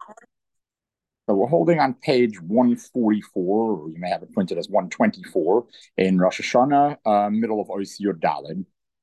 So we're holding on page 144, or you may have it printed as 124 in Rosh Hashanah, middle of Ois Yud Daled.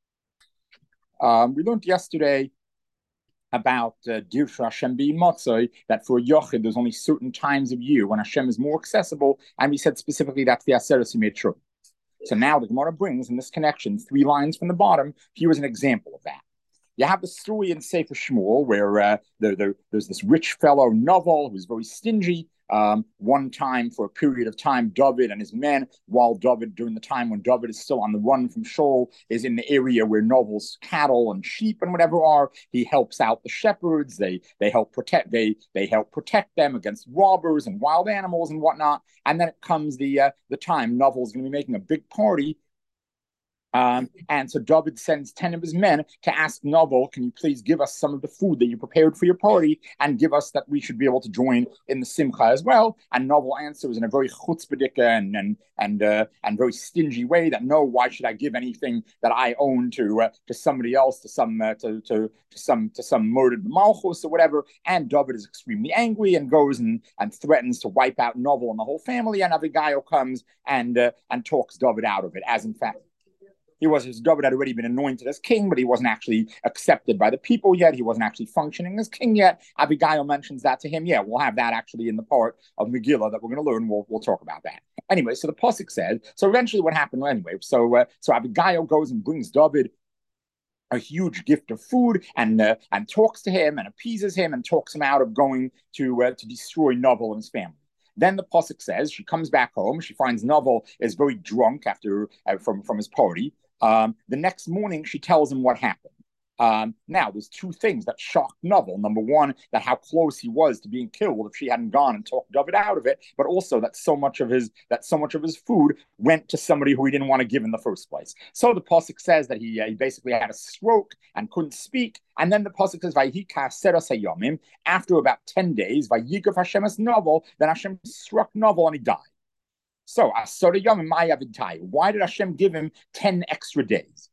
We learned yesterday about Dirsha Hashem being Motzoi, that for Yochid, there's only certain times of year when Hashem is more accessible, and we said specifically that the Aseres made true. So now the Gemara brings in this connection 3 lines from the bottom. Here is an example of that. You have the story in Sefer Shmuel where there's this rich fellow, Novel, who's very stingy. One time, for a period of time, David and his men, while David, during the time when David is still on the run from Shaul, is in the area where Novel's cattle and sheep and whatever are. He helps out the shepherds. They help protect them against robbers and wild animals and whatnot. And then it comes the time Novel's going to be making a big party. And so David sends 10 of his men to ask Novel, can you please give us some of the food that you prepared for your party and give us that we should be able to join in the simcha as well? And Novel answers in a very chutzpahdik and very stingy way that no, why should I give anything that I own to somebody else, to some murdered malchus or whatever? And David is extremely angry and goes and threatens to wipe out Novel and the whole family. And Abigail comes and talks David out of it, as in fact David had already been anointed as king, but he wasn't actually accepted by the people yet. He wasn't actually functioning as king yet. Abigail mentions that to him. Yeah, we'll have that actually in the part of Megillah that we're going to learn. We'll talk about that. Anyway, so the Pasuk says, so eventually what happened anyway? So Abigail goes and brings David a huge gift of food and talks to him and appeases him and talks him out of going to destroy Novel and his family. Then the Pasuk says she comes back home. She finds Novel is very drunk after from his party. The next morning, she tells him what happened. Now, there's 2 things that shocked Novel. Number one, that how close he was to being killed if she hadn't gone and talked David out of it, but also that so much of his food went to somebody who he didn't want to give in the first place. So the pasuk says that he basically had a stroke and couldn't speak. And then the pasuk says, "Vayika seras hayomim." After about 10 days, "Vayikav Hashem es Novel." Then Hashem struck Novel and he died. So, why did Hashem give him 10 extra days?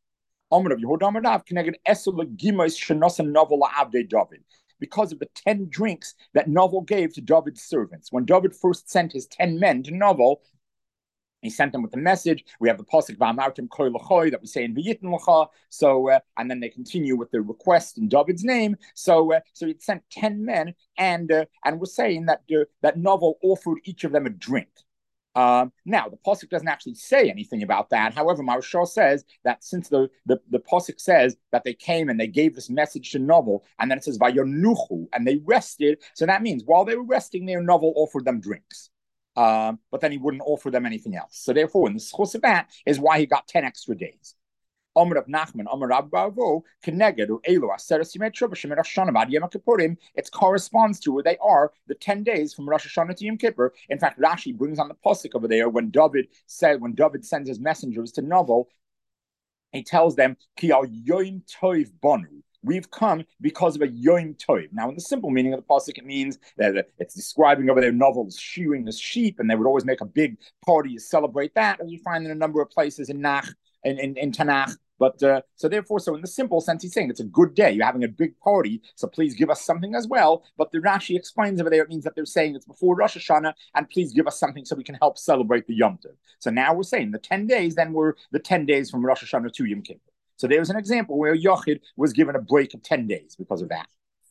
Because of the 10 drinks that Novel gave to David's servants. When David first sent his 10 men to Novel, he sent them with a message. We have the pasuk v'amartim kol l'choy that we say in V'yitin l'cha. So, and then they continue with the request in David's name. So he sent 10 men, and we're saying that Novel offered each of them a drink. Now, the pasuk doesn't actually say anything about that. However, Maharshal says that since the pasuk says that they came and they gave this message to Novel, and then it says vayonuchu, and they rested. So that means while they were resting there, Novel offered them drinks. But then he wouldn't offer them anything else. So therefore, in the schus of that is why he got 10 extra days. Omer of Nachman, Omer Rab Bavo, Keneged, or Elu, Aseres Yimei Tshuva, Shemin Rosh Hashanah, Bad Yom Kippurim. It corresponds to where they are the 10 days from Rosh Hashanah to Yom Kippur. In fact, Rashi brings on the pasuk over there when David sends his messengers to Novel, he tells them, Ki al Yom Tov Bonu. We've come because of a Yom Tov. Now, in the simple meaning of the pasuk, it means that it's describing over there Novel's shearing his sheep, and they would always make a big party to celebrate that, as you find in a number of places in Tanakh. But so in the simple sense, he's saying it's a good day. You're having a big party, so please give us something as well. But the Rashi explains over there, it means that they're saying it's before Rosh Hashanah, and please give us something so we can help celebrate the Yom Tov. So now we're saying the 10 days, then were the 10 days from Rosh Hashanah to Yom Kippur. So there's an example where Yochid was given a break of 10 days because of that.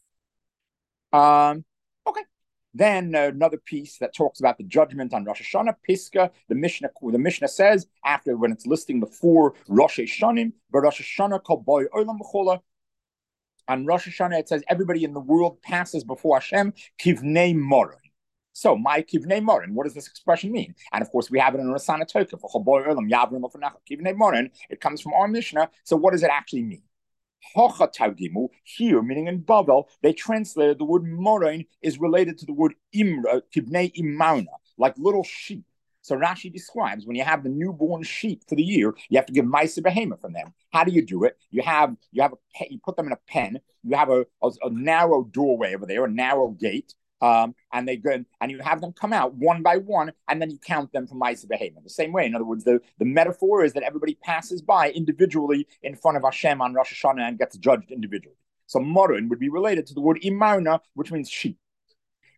Okay. Then another piece that talks about the judgment on Rosh Hashanah, Piska, the Mishnah says, after when it's listing the 4 Rosh Hashanim, but Rosh Hashanah kol boy olam b'chola. On Rosh Hashanah, it says everybody in the world passes before Hashem, kivnei moron. So, my kivnei moron, what does this expression mean? And of course, we have it in Rasana Toka, for boy olam yavrim l'fanacha kivnei moron. It comes from our Mishnah. So, what does it actually mean? Here, meaning in Babel, they translated the word morain is related to the word imra, kibnei immauna, like little sheep. So Rashi describes when you have the newborn sheep for the year, you have to give ma'aser behema from them. How do you do it? You put them in a pen. You have a narrow doorway over there, a narrow gate. And they go and you have them come out one by one, and then you count them from ma'aser behema. The same way, in other words, the metaphor is that everybody passes by individually in front of Hashem on Rosh Hashanah and gets judged individually. So moron would be related to the word imauna, which means sheep.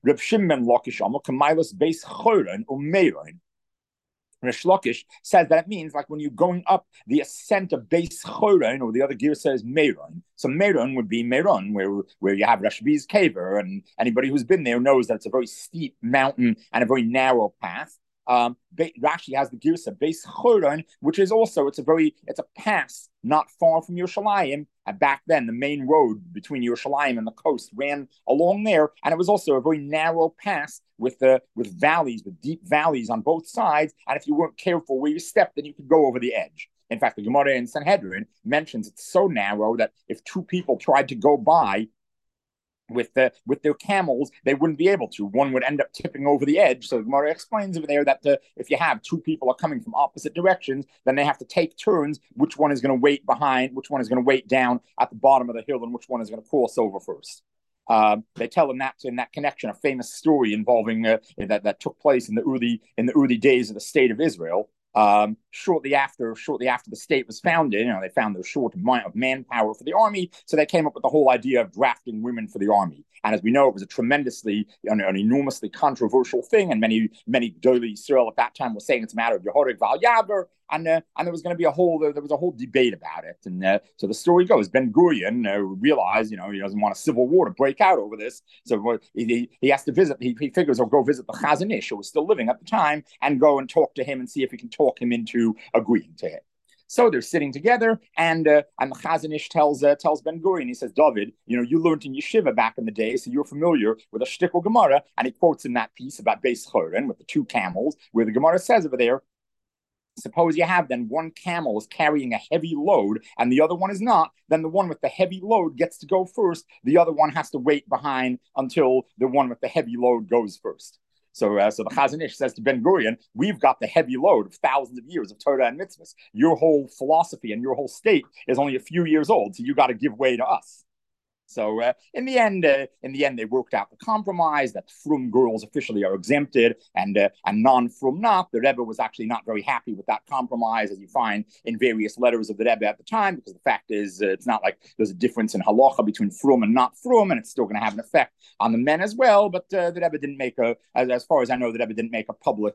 Reb Shimon Lakish Amar Kamilas Beis Choron Umeiron. Rish Lakish says that it means like when you're going up the ascent of Beis Choron, or the other gear says Meron. So Meron would be Meron, where you have Rashbi's caver, and anybody who's been there knows that it's a very steep mountain and a very narrow path. Rashi has the girsa Beis Choron, which is also it's a pass not far from Yerushalayim. And back then, the main road between Yerushalayim and the coast ran along there, and it was also a very narrow pass with valleys, with deep valleys on both sides. And if you weren't careful where you stepped, then you could go over the edge. In fact, the Gemara in Sanhedrin mentions it's so narrow that if two people tried to go by with their camels, they wouldn't be able to. One would end up tipping over the edge. So the Gemara explains over there that if you have two people are coming from opposite directions, then they have to take turns. Which one is going to wait behind? Which one is going to wait down at the bottom of the hill, and which one is going to cross over first? They tell in that connection a famous story involving that took place in the early days of the state of Israel. Shortly after the state was founded, they found they're short of manpower for the army, so they came up with the whole idea of drafting women for the army. And as we know, it was an enormously controversial thing, and many Gedolei Yisrael at that time were saying it's a matter of Yehorig Val Yaver, and there was going to be a whole debate about it. And so the story goes, Ben Gurion realized, he doesn't want a civil war to break out over this, so he has to visit. He figures he'll go visit the Chazon Ish, who was still living at the time, and go and talk to him and see if he can talk him into agreeing to it. So they're sitting together, and the Chazon Ish tells Ben Gurion, he says, David, you learned in yeshiva back in the day, so you're familiar with a shtickle Gemara, and he quotes in that piece about Beis Choron with the two camels, where the Gemara says over there, suppose you have then one camel is carrying a heavy load and the other one is not, then the one with the heavy load gets to go first. The other one has to wait behind until the one with the heavy load goes first. So the Chazon Ish says to Ben Gurion, we've got the heavy load of thousands of years of Torah and mitzvahs. Your whole philosophy and your whole state is only a few years old, so you got to give way to us. So in the end, they worked out the compromise that frum girls officially are exempted and non-frum not. The Rebbe was actually not very happy with that compromise, as you find in various letters of the Rebbe at the time, because the fact is it's not like there's a difference in halacha between frum and not frum, and it's still going to have an effect on the men as well. But the Rebbe didn't make as far as I know, the Rebbe didn't make a public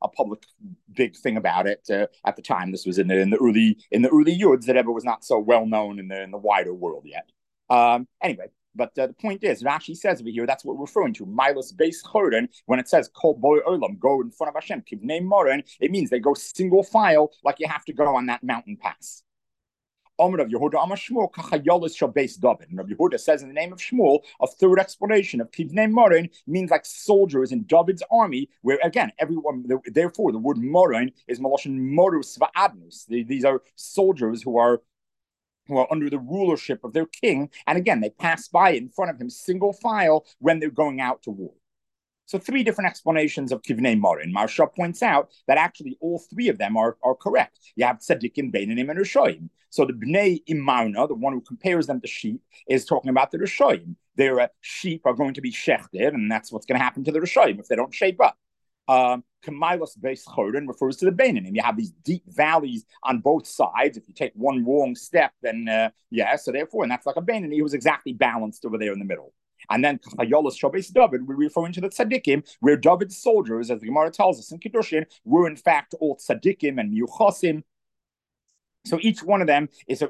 big thing about it at the time. This was in the early Yuds. The Rebbe was not so well known in the wider world yet. Anyway, but the point is, Rashi says over here, that's what we're referring to. Milas Beis Choron, when it says Kol Boy Olam, go in front of Hashem, Kivnei Moron, it means they go single file, like you have to go on that mountain pass. Omer of Yehuda Amar Shmuel, Kachayolis shall Beis David. And Rabbi Yehuda says in the name of Shmuel, a third explanation of Kivnei Moron means like soldiers in David's army, where again, therefore the word Moron is Maloshin Morus Va'adnus. These are soldiers who are under the rulership of their king. And again, they pass by in front of him single file when they're going out to war. So three different explanations of Kivnei Moron. Maharsha points out that actually all three of them are correct. You have Tzadikim, Beinanim, and Rishoyim. So the Bnei Imarna, the one who compares them to sheep, is talking about the Rishoyim. Their sheep are going to be shechted, and that's what's going to happen to the Rishoyim if they don't shape up. Kamilas Beis Choron refers to the Beinanim. You have these deep valleys on both sides. If you take one wrong step, then so therefore, and that's like a Beinani who was exactly balanced over there in the middle. And then Chayolos Shabes David, we're referring to the Tzadikim, where David's soldiers, as the Gemara tells us in Kiddushin, were in fact all Tzadikim and Miyuchasim. So each one of them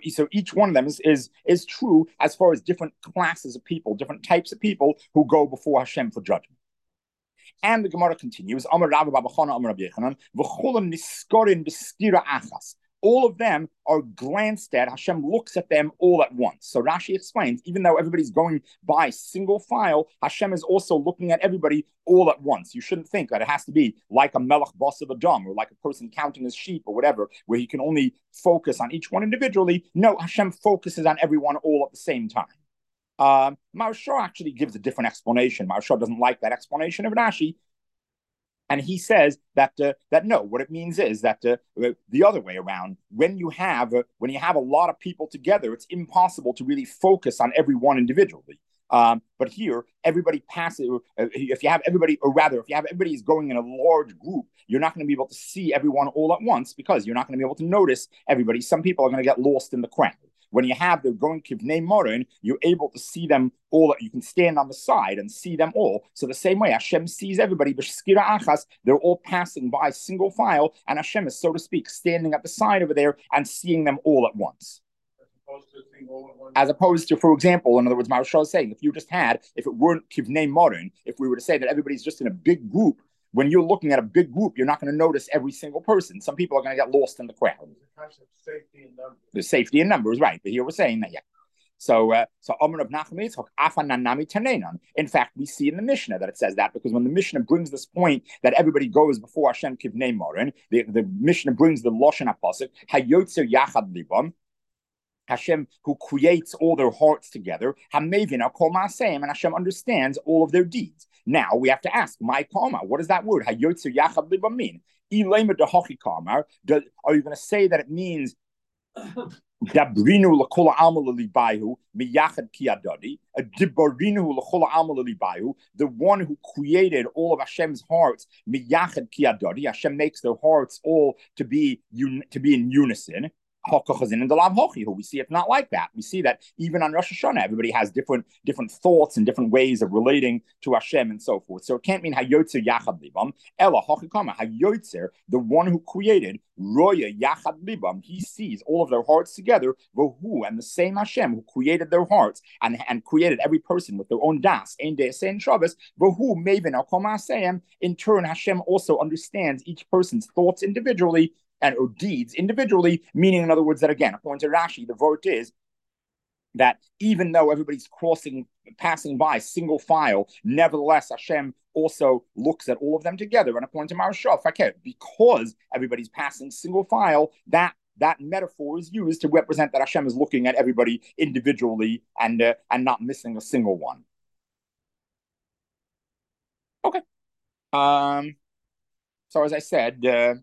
is true as far as different classes of people, different types of people who go before Hashem for judgment. And the Gemara continues, Amar Rabba Babachana Amar Rabbi Yechanan, v'cholam niskorin b'stira achas. All of them are glanced at. Hashem looks at them all at once. So Rashi explains, even though everybody's going by single file, Hashem is also looking at everybody all at once. You shouldn't think that it has to be like a melech boss of Adam, or like a person counting his sheep or whatever, where he can only focus on each one individually. No, Hashem focuses on everyone all at the same time. Maharsha actually gives a different explanation. Maharsha doesn't like that explanation of Rashi, and he says that no, what it means is that the other way around. When you have a lot of people together, it's impossible to really focus on everyone individually. But here, everybody passes. If you have everybody is going in a large group, you're not going to be able to see everyone all at once because you're not going to be able to notice everybody. Some people are going to get lost in the crowd. when you have the going kivnei morin, you're able to see them all. You can stand on the side and see them all. So the same way Hashem sees everybody, b'shkira achas, they're all passing by single file, and Hashem is, so to speak, standing at the side over there and seeing them all at once. As opposed to, for example, in other words, Maharshal is saying, if it weren't kivnei morin, if we were to say that everybody's just in a big group, when you're looking at a big group, you're not going to notice every single person. Some people are going to get lost in the crowd. There's safety in numbers, right? But here we're saying that, yeah. So Omer of Nachum Yitzchak, Afananami Tanenan. In fact, we see in the Mishnah that it says that, because when the Mishnah brings this point that everybody goes before Hashem kivnei morin, the Mishnah brings the Lashon HaPasuk, Hayotzer Yachad Libam, Hashem, who creates all their hearts together, Hamevina Kol Ma'aseim, and Hashem understands all of their deeds. Now we have to ask, my karma, what does that word, Hayotzer Yachad Libam, mean? Ilema dehachi karma, are you going to say that it means Dabrinu l'kol alma l'libayu miyachad ki adadi, Dibarinu l'kol alma l'libayu, the one who created all of Hashem's hearts miyachad ki adadi, Hashem makes their hearts all to be in unison. We see it's not like that. We see that even on Rosh Hashanah, everybody has different thoughts and different ways of relating to Hashem and so forth. So it can't mean Hayotzer Yachad Libam. Ella Hachikama Hayotzer, the one who created Roya Yachad Libam. He sees all of their hearts together. Vohu, and the same Hashem who created their hearts and created every person with their own das, Ein De'aseh and Shabbos. Vohu Mevin Al Kol Ma'aseim. In turn, Hashem also understands each person's thoughts individually or deeds individually, meaning, in other words, that again, according to Rashi, the vort is that even though everybody's passing by single file, nevertheless, Hashem also looks at all of them together. And according to Maharshal, because everybody's passing single file, that metaphor is used to represent that Hashem is looking at everybody individually and not missing a single one. Okay. So as I said,